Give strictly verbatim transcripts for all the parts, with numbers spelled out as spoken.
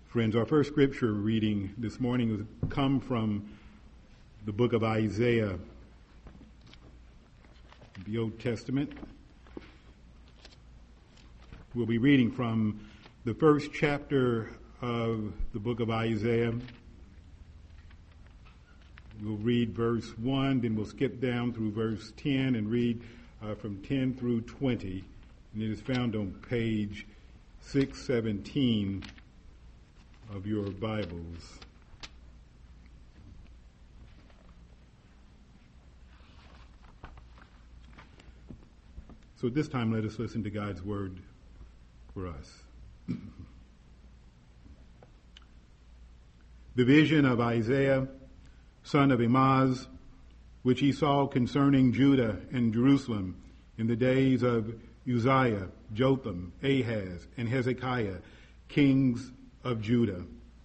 Friends, our first scripture reading this morning has come from the book of Isaiah, the Old Testament. We'll be reading from the first chapter of the book of Isaiah. We'll read verse one, then we'll skip down through verse ten and read uh, from ten through twenty. And it is found on page six seventeen of your Bibles. So at this time, let us listen to God's word for us. The vision of Isaiah, son of Amoz, which he saw concerning Judah and Jerusalem in the days of Uzziah, Jotham, Ahaz, and Hezekiah, kings of Judah.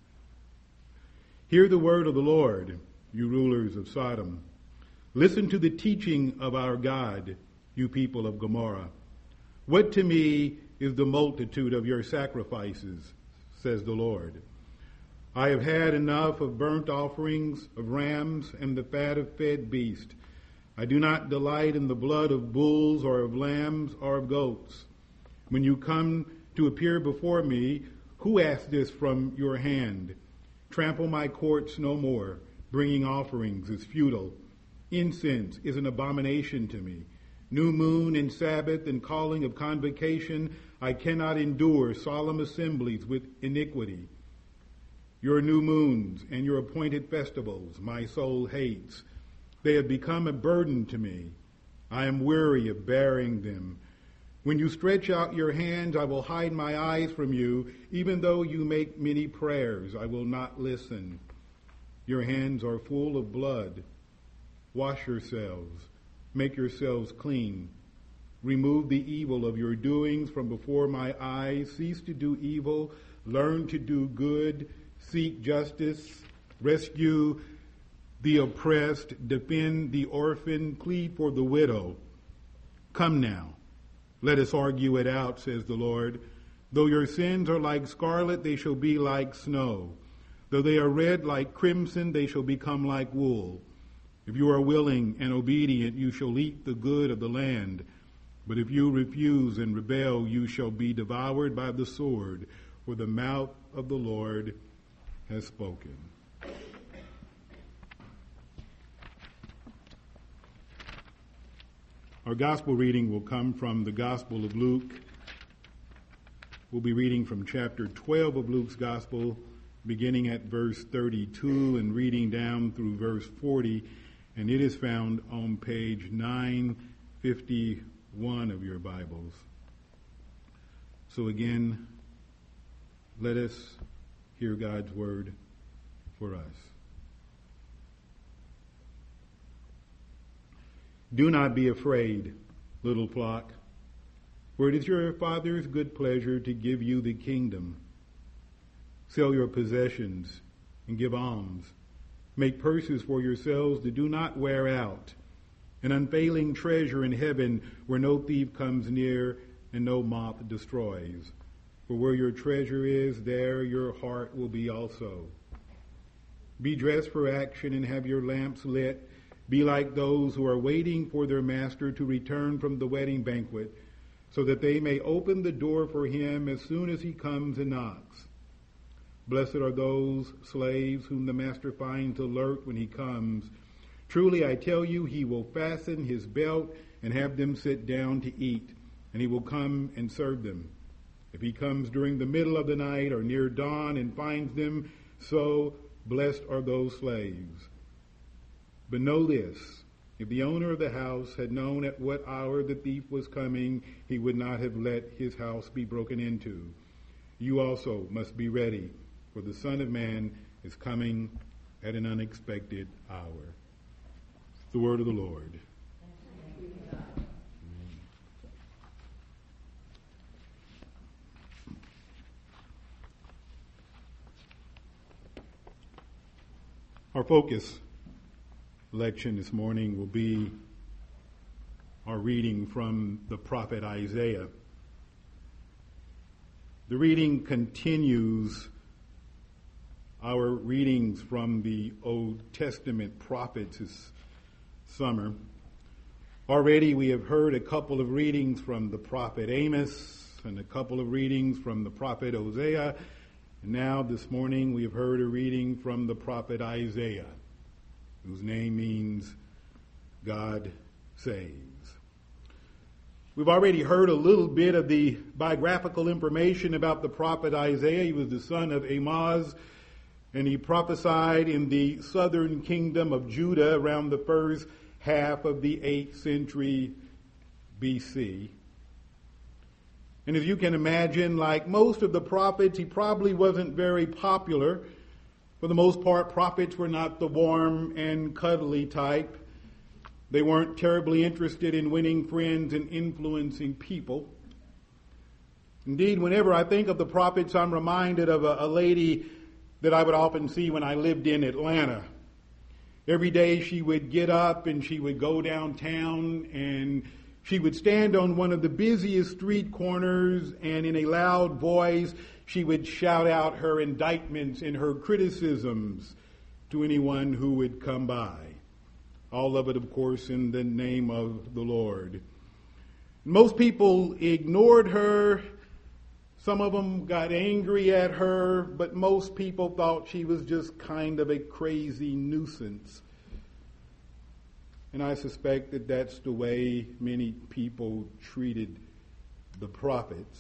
Hear the word of the Lord, you rulers of Sodom. Listen to the teaching of our God, you people of Gomorrah. What to me is the multitude of your sacrifices, says the Lord. I have had enough of burnt offerings, of rams, and the fat of fed beast. I do not delight in the blood of bulls or of lambs or of goats. When you come to appear before me, who asked this from your hand? Trample my courts no more. Bringing offerings is futile. Incense is an abomination to me. New moon and Sabbath and calling of convocation, I cannot endure solemn assemblies with iniquity. Your new moons and your appointed festivals my soul hates. They have become a burden to me. I am weary of bearing them. When you stretch out your hands, I will hide my eyes from you. Even though you make many prayers, I will not listen. Your hands are full of blood. Wash yourselves. Make yourselves clean. Remove the evil of your doings from before my eyes. Cease to do evil. Learn to do good. Seek justice. Rescue the oppressed. Defend the orphan. Plead for the widow. Come now. Let us argue it out, says the Lord. Though your sins are like scarlet, they shall be like snow. Though they are red like crimson, they shall become like wool. If you are willing and obedient, you shall eat the good of the land. But if you refuse and rebel, you shall be devoured by the sword, for the mouth of the Lord has spoken. Our gospel reading will come from the Gospel of Luke. We'll be reading from chapter twelve of Luke's Gospel, beginning at verse thirty-two and reading down through verse forty, and it is found on page nine fifty-one of your Bibles. So again, let us hear God's word for us. Do not be afraid, little flock, for it is your Father's good pleasure to give you the kingdom. Sell your possessions and give alms. Make purses for yourselves that do not wear out, an unfailing treasure in heaven where no thief comes near and no moth destroys. For where your treasure is, there your heart will be also. Be dressed for action and have your lamps lit. Be like those who are waiting for their master to return from the wedding banquet, so that they may open the door for him as soon as he comes and knocks. Blessed are those slaves whom the master finds alert when he comes. Truly I tell you, he will fasten his belt and have them sit down to eat, and he will come and serve them. If he comes during the middle of the night or near dawn and finds them so, blessed are those slaves. But know this, if the owner of the house had known at what hour the thief was coming, he would not have let his house be broken into. You also must be ready, for the Son of Man is coming at an unexpected hour. The word of the Lord. Our focus lection this morning will be our reading from the prophet Isaiah. The reading continues our readings from the Old Testament prophets this summer. Already we have heard a couple of readings from the prophet Amos and a couple of readings from the prophet Hosea. And now this morning we have heard a reading from the prophet Isaiah, whose name means God saves. We've already heard a little bit of the biographical information about the prophet Isaiah. He was the son of Amoz, and he prophesied in the southern kingdom of Judah around the first half of the eighth century B C. And as you can imagine, like most of the prophets, he probably wasn't very popular. For the most part, prophets were not the warm and cuddly type. They weren't terribly interested in winning friends and influencing people. Indeed, whenever I think of the prophets, I'm reminded of a, a lady that I would often see when I lived in Atlanta. Every day she would get up and she would go downtown and she would stand on one of the busiest street corners, and in a loud voice she would shout out her indictments and her criticisms to anyone who would come by. All of it, of course, in the name of the Lord. Most people ignored her. Some of them got angry at her, but most people thought she was just kind of a crazy nuisance. And I suspect that that's the way many people treated the prophets.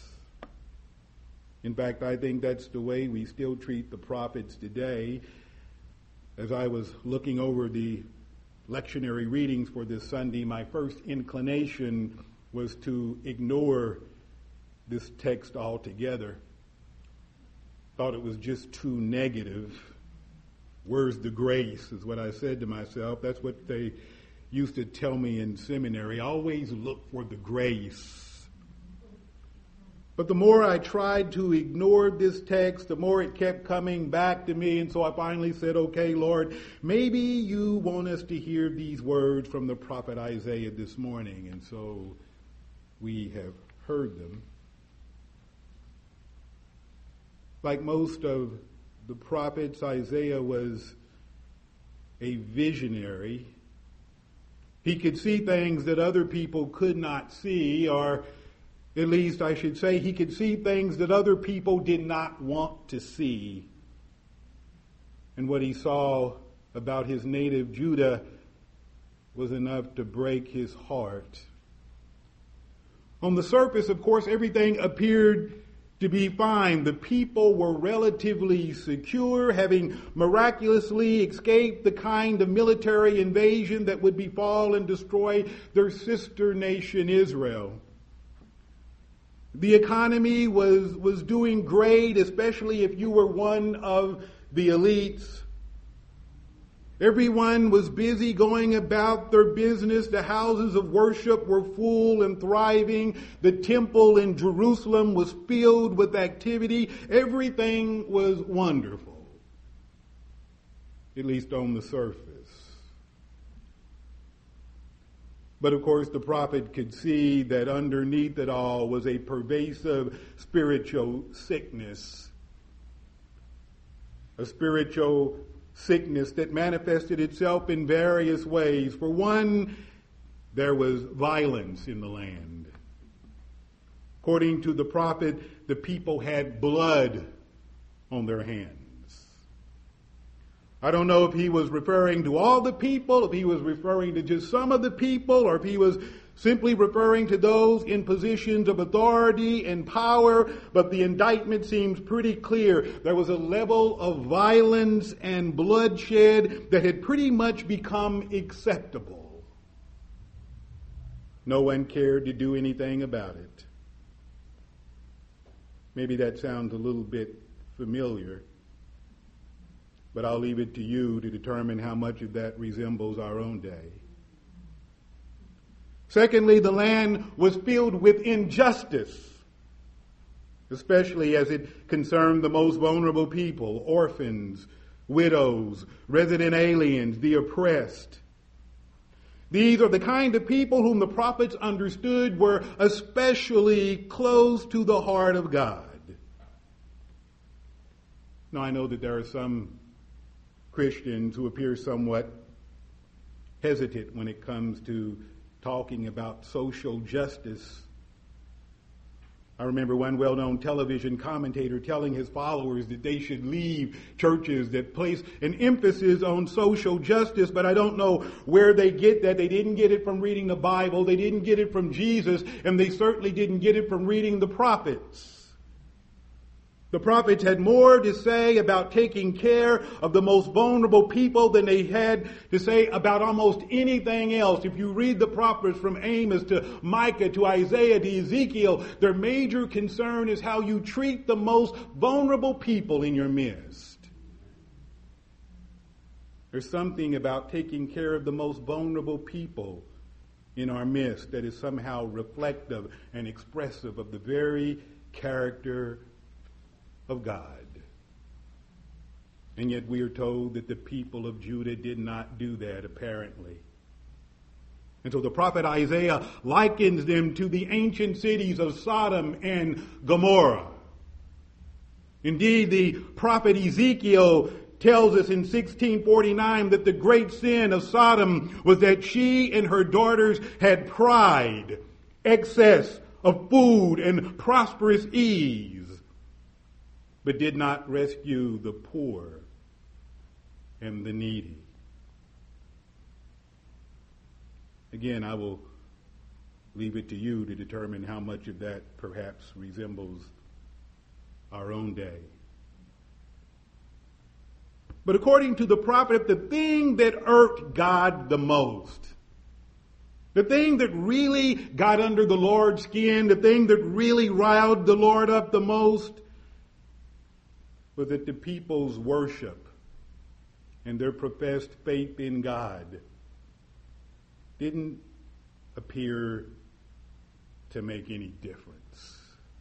In fact, I think that's the way we still treat the prophets today. As I was looking over the lectionary readings for this Sunday, my first inclination was to ignore this text altogether. Thought it was just too negative. Where's the grace, is what I said to myself. That's what they used to tell me in seminary. Always look for the grace. But the more I tried to ignore this text, the more it kept coming back to me. And so I finally said, okay, Lord, maybe you want us to hear these words from the prophet Isaiah this morning. And so we have heard them. Like most of the prophets, Isaiah was a visionary. He could see things that other people could not see, or at least I should say he could see things that other people did not want to see. And what he saw about his native Judah was enough to break his heart. On the surface, of course, everything appeared to be fine. The people were relatively secure, having miraculously escaped the kind of military invasion that would befall and destroy their sister nation Israel. The economy was, was doing great, especially if you were one of the elites. Everyone was busy going about their business. The houses of worship were full and thriving. The temple in Jerusalem was filled with activity. Everything was wonderful, at least on the surface. But of course, the prophet could see that underneath it all was a pervasive spiritual sickness, a spiritual sickness that manifested itself in various ways. For one, there was violence in the land. According to the prophet, the people had blood on their hands. I don't know if he was referring to all the people, if he was referring to just some of the people, or if he was simply referring to those in positions of authority and power, but the indictment seems pretty clear. There was a level of violence and bloodshed that had pretty much become acceptable. No one cared to do anything about it. Maybe that sounds a little bit familiar, but I'll leave it to you to determine how much of that resembles our own day. Secondly, the land was filled with injustice, especially as it concerned the most vulnerable people, orphans, widows, resident aliens, the oppressed. These are the kind of people whom the prophets understood were especially close to the heart of God. Now, I know that there are some Christians who appear somewhat hesitant when it comes to talking about social justice. I remember one well-known television commentator telling his followers that they should leave churches that place an emphasis on social justice, but I don't know where they get that. They didn't get it from reading the Bible. They didn't get it from Jesus, and they certainly didn't get it from reading the prophets. The prophets had more to say about taking care of the most vulnerable people than they had to say about almost anything else. If you read the prophets from Amos to Micah to Isaiah to Ezekiel, their major concern is how you treat the most vulnerable people in your midst. There's something about taking care of the most vulnerable people in our midst that is somehow reflective and expressive of the very character of God. And yet we are told that the people of Judah did not do that, apparently. And so the prophet Isaiah likens them to the ancient cities of Sodom and Gomorrah. Indeed, the prophet Ezekiel tells us in sixteen forty-nine that the great sin of Sodom was that she and her daughters had pride, excess of food, and prosperous ease, but did not rescue the poor and the needy. Again, I will leave it to you to determine how much of that perhaps resembles our own day. But according to the prophet, the thing that irked God the most, the thing that really got under the Lord's skin, the thing that really riled the Lord up the most, was that the people's worship and their professed faith in God didn't appear to make any difference.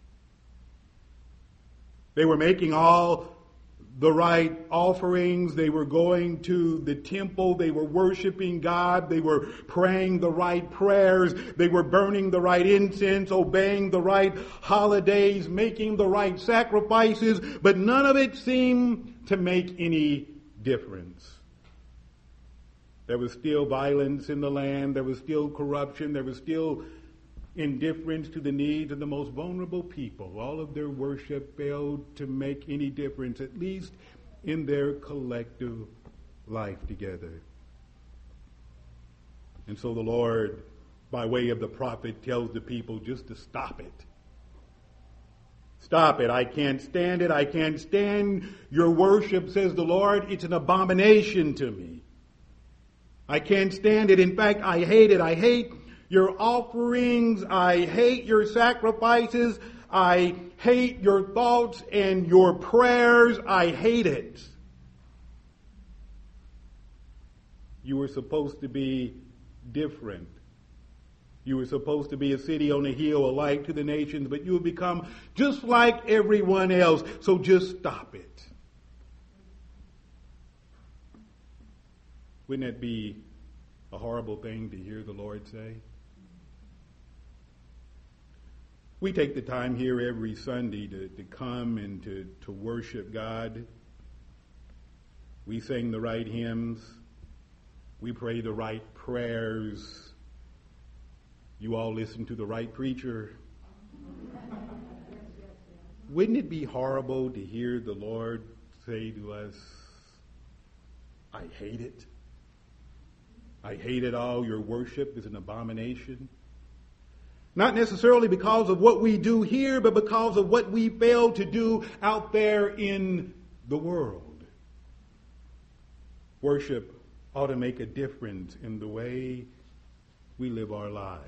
They were making all the right offerings. They were going to the temple. They were worshiping God. They were praying the right prayers. They were burning the right incense, obeying the right holidays, making the right sacrifices, but none of it seemed to make any difference. There was still violence in the land. There was still corruption. There was still indifference to the needs of the most vulnerable people. All of their worship failed to make any difference, at least in their collective life together. And so the Lord, by way of the prophet, tells the people just to stop it. Stop it. I can't stand it. I can't stand your worship, says the Lord. It's an abomination to me. I can't stand it. In fact, I hate it. I hate your offerings. I hate your sacrifices. I hate your thoughts and your prayers. I hate it. You were supposed to be different. You were supposed to be a city on a hill, a light to the nations, but you have become just like everyone else. So just stop it. Wouldn't that be a horrible thing to hear the Lord say? We take the time here every Sunday to, to come and to, to worship God. We sing the right hymns. We pray the right prayers. You all listen to the right preacher. Wouldn't it be horrible to hear the Lord say to us, I hate it. I hate it all. Your worship is an abomination. Not necessarily because of what we do here, but because of what we fail to do out there in the world. Worship ought to make a difference in the way we live our lives.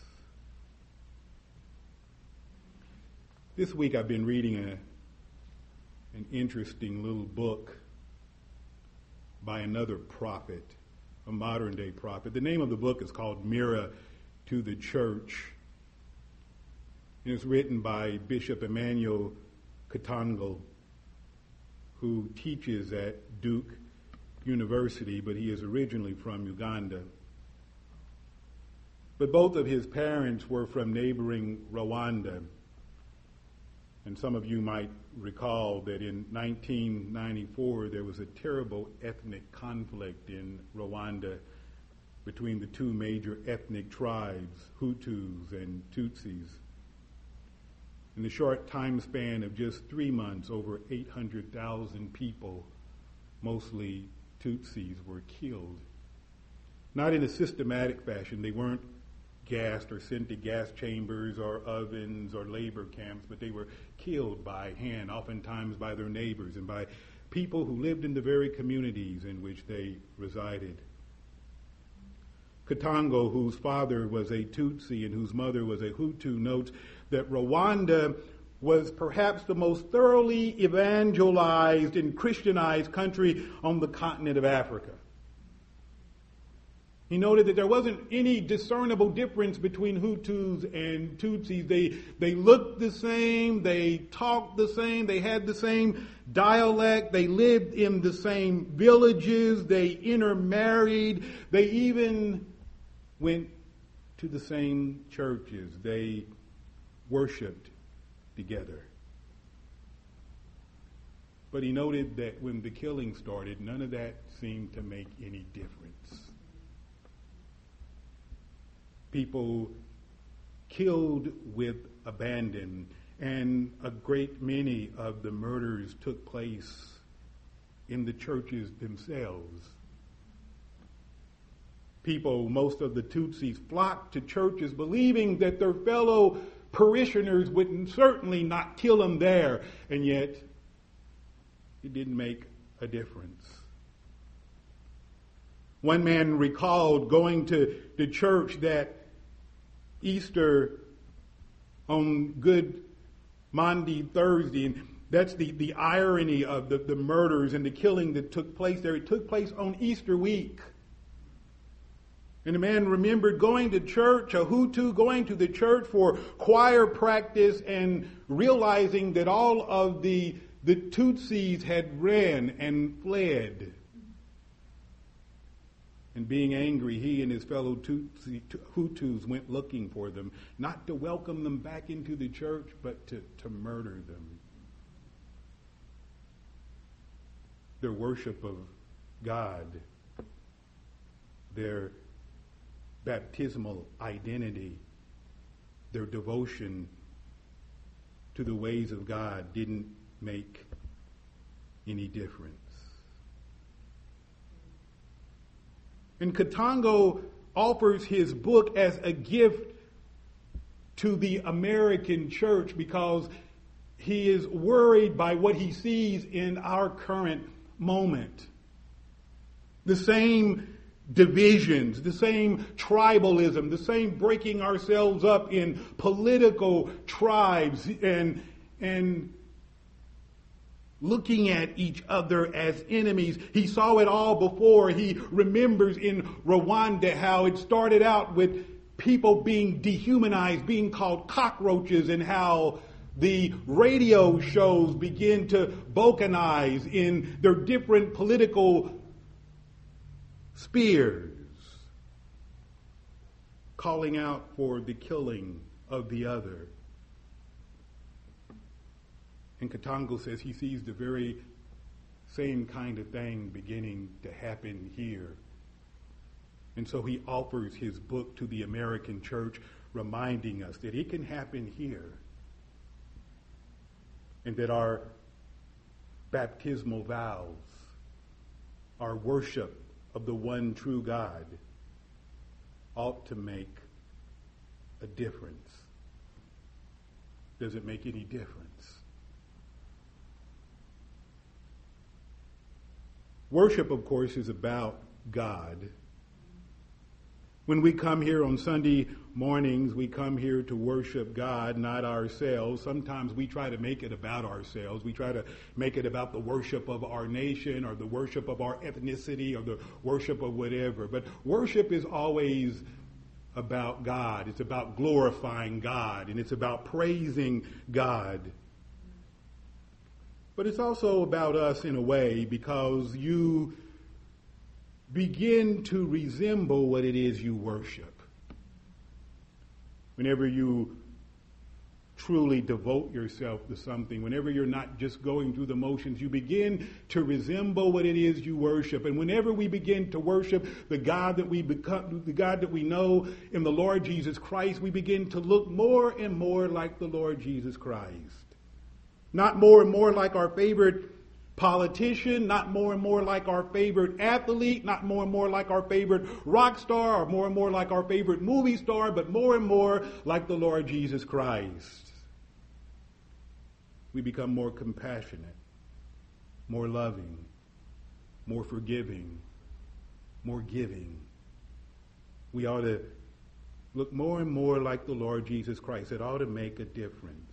This week I've been reading a, an interesting little book by another prophet, a modern day prophet. The name of the book is called Mirror to the Church. And it's written by Bishop Emmanuel Katongo, who teaches at Duke University, but he is originally from Uganda. But both of his parents were from neighboring Rwanda. And some of you might recall that in nineteen ninety-four there was a terrible ethnic conflict in Rwanda between the two major ethnic tribes, Hutus and Tutsis. In the short time span of just three months, over eight hundred thousand people, mostly Tutsis, were killed. Not in a systematic fashion. They weren't gassed or sent to gas chambers or ovens or labor camps, but they were killed by hand, oftentimes by their neighbors and by people who lived in the very communities in which they resided. Katongo, whose father was a Tutsi and whose mother was a Hutu, notes that Rwanda was perhaps the most thoroughly evangelized and Christianized country on the continent of Africa. He noted that there wasn't any discernible difference between Hutus and Tutsis. They, they looked the same, they talked the same, they had the same dialect, they lived in the same villages, they intermarried, they even went to the same churches, they worshiped together. But he noted that when the killing started, none of that seemed to make any difference. People killed with abandon, and a great many of the murders took place in the churches themselves. People, most of the Tutsis, flocked to churches believing that their fellow parishioners would certainly not kill them there, and yet it didn't make a difference. One man recalled going to the church that Easter on Good Maundy Thursday, and that's the, the irony of the, the murders and the killing that took place there. It took place on Easter week. And the man remembered going to church, a Hutu, going to the church for choir practice and realizing that all of the, the Tutsis had ran and fled. And being angry, he and his fellow Tutsi, Hutus went looking for them, not to welcome them back into the church, but to, to murder them. Their worship of God, their baptismal identity, their devotion to the ways of God didn't make any difference. And Katongo offers his book as a gift to the American church because he is worried by what he sees in our current moment. The same divisions, the same tribalism, the same breaking ourselves up in political tribes and, and looking at each other as enemies. He saw it all before. He remembers in Rwanda how it started out with people being dehumanized, being called cockroaches, and how the radio shows begin to balkanize in their different political spheres, calling out for the killing of the other. And Katongo says he sees the very same kind of thing beginning to happen here. And so he offers his book to the American church, reminding us that it can happen here. And that our baptismal vows, our worship of the one true God, ought to make a difference. Does it make any difference? Worship, of course, is about God. When we come here on Sunday mornings, we come here to worship God, not ourselves. Sometimes we try to make it about ourselves. We try to make it about the worship of our nation or the worship of our ethnicity or the worship of whatever. But worship is always about God. It's about glorifying God, and it's about praising God. But it's also about us in a way, because you begin to resemble what it is you worship. Whenever you truly devote yourself to something, whenever you're not just going through the motions, you begin to resemble what it is you worship. And whenever we begin to worship the God that we become, the God that we know in the Lord Jesus Christ, we begin to look more and more like the Lord Jesus Christ. Not more and more like our favorite politician, not more and more like our favorite athlete, not more and more like our favorite rock star, or more and more like our favorite movie star, but more and more like the Lord Jesus Christ. We become more compassionate, more loving, more forgiving, more giving. We ought to look more and more like the Lord Jesus Christ. It ought to make a difference.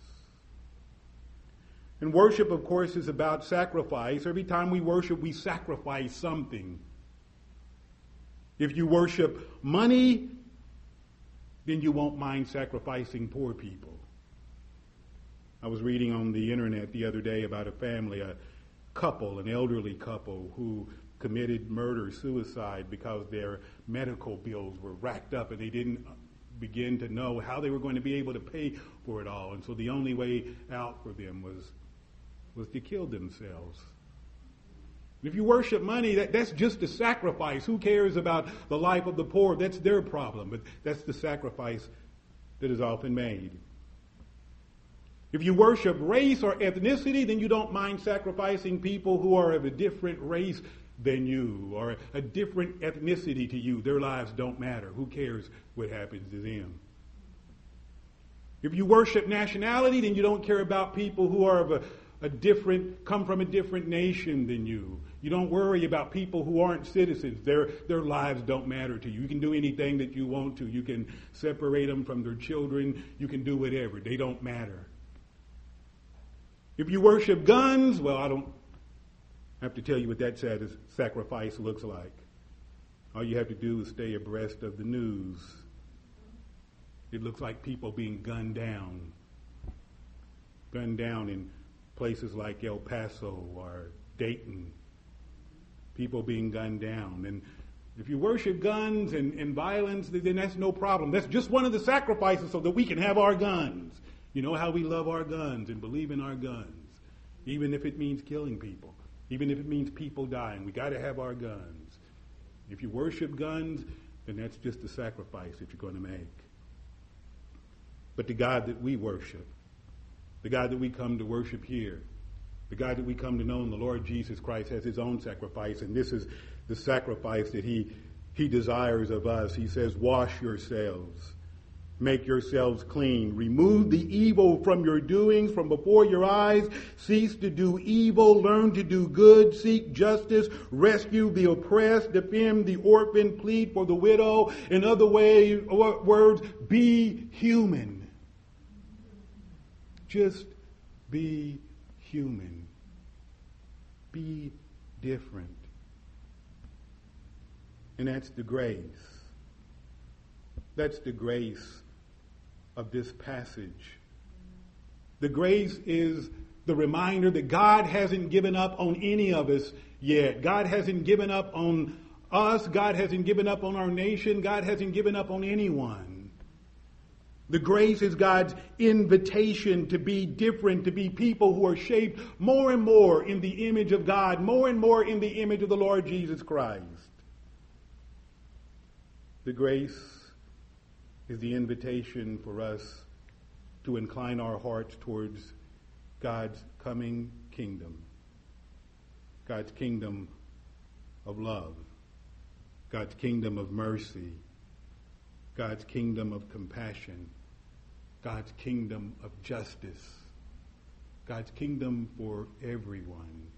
And worship, of course, is about sacrifice. Every time we worship, we sacrifice something. If you worship money, then you won't mind sacrificing poor people. I was reading on the internet the other day about a family, a couple, an elderly couple who committed murder, suicide, because their medical bills were racked up and they didn't begin to know how they were going to be able to pay for it all. And so the only way out for them was was to kill themselves. If you worship money, that, that's just a sacrifice. Who cares about the life of the poor? That's their problem. But that's the sacrifice that is often made. If you worship race or ethnicity, then you don't mind sacrificing people who are of a different race than you or a different ethnicity to you. Their lives don't matter. Who cares what happens to them? If you worship nationality, then you don't care about people who are of a, a different, come from a different nation than you. You don't worry about people who aren't citizens. Their, their lives don't matter to you. You can do anything that you want to. You can separate them from their children. You can do whatever. They don't matter. If you worship guns, well, I don't have to tell you what that sacrifice looks like. All you have to do is stay abreast of the news. It looks like people being gunned down. Gunned down in places like El Paso or Dayton. People being gunned down. And if you worship guns and, and violence, then that's no problem. That's just one of the sacrifices so that we can have our guns. You know how we love our guns and believe in our guns, even if it means killing people, even if it means people dying. We got to have our guns. If you worship guns, then that's just a sacrifice that you're going to make. But the God that we worship, the God that we come to worship here, the God that we come to know in the Lord Jesus Christ has his own sacrifice, and this is the sacrifice that he, he desires of us. He says, wash yourselves. Make yourselves clean. Remove the evil from your doings, from before your eyes. Cease to do evil. Learn to do good. Seek justice. Rescue the oppressed. Defend the orphan. Plead for the widow. In other way, words, be human. Just be human. Be different. And that's the grace. That's the grace of this passage. The grace is the reminder that God hasn't given up on any of us yet. God hasn't given up on us. God hasn't given up on our nation. God hasn't given up on anyone. The grace is God's invitation to be different, to be people who are shaped more and more in the image of God, more and more in the image of the Lord Jesus Christ. The grace is the invitation for us to incline our hearts towards God's coming kingdom. God's kingdom of love. God's kingdom of mercy. God's kingdom of compassion. God's kingdom of justice. God's kingdom for everyone.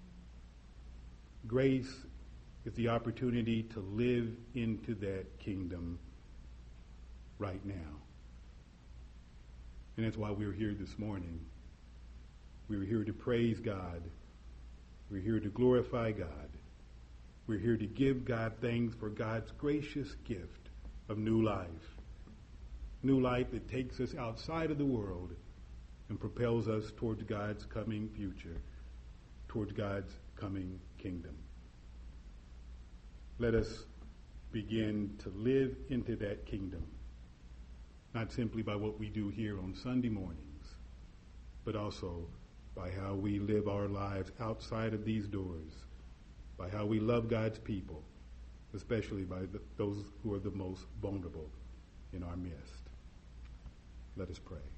Grace is the opportunity to live into that kingdom right now. And that's why we're here this morning. We're here to praise God. We're here to glorify God. We're here to give God thanks for God's gracious gift of new life. New life that takes us outside of the world and propels us towards God's coming future, towards God's coming kingdom. Let us begin to live into that kingdom. Not simply by what we do here on Sunday mornings, but also by how we live our lives outside of these doors, by how we love God's people, especially by the, those who are the most vulnerable in our midst. Let us pray.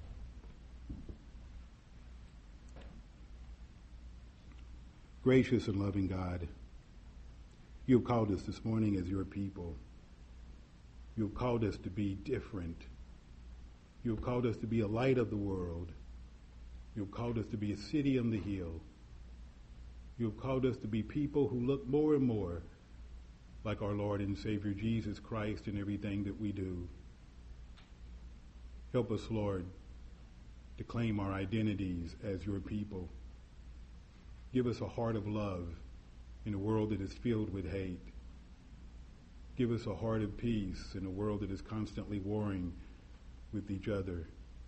Gracious and loving God, you have called us this morning as your people. You have called us to be different. You have called us to be a light of the world. You have called us to be a city on the hill. You have called us to be people who look more and more like our Lord and Savior Jesus Christ in everything that we do. Help us, Lord, to claim our identities as your people. Give us a heart of love in a world that is filled with hate. Give us a heart of peace in a world that is constantly warring with each other.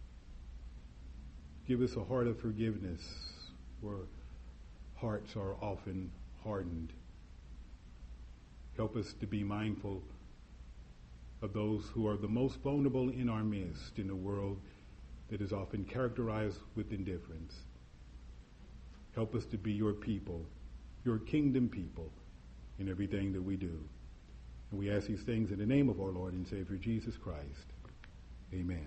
Give us a heart of forgiveness where hearts are often hardened. Help us to be mindful of those who are the most vulnerable in our midst in a world that is often characterized with indifference. Help us to be your people, your kingdom people, in everything that we do. And we ask these things in the name of our Lord and Savior Jesus Christ. Amen.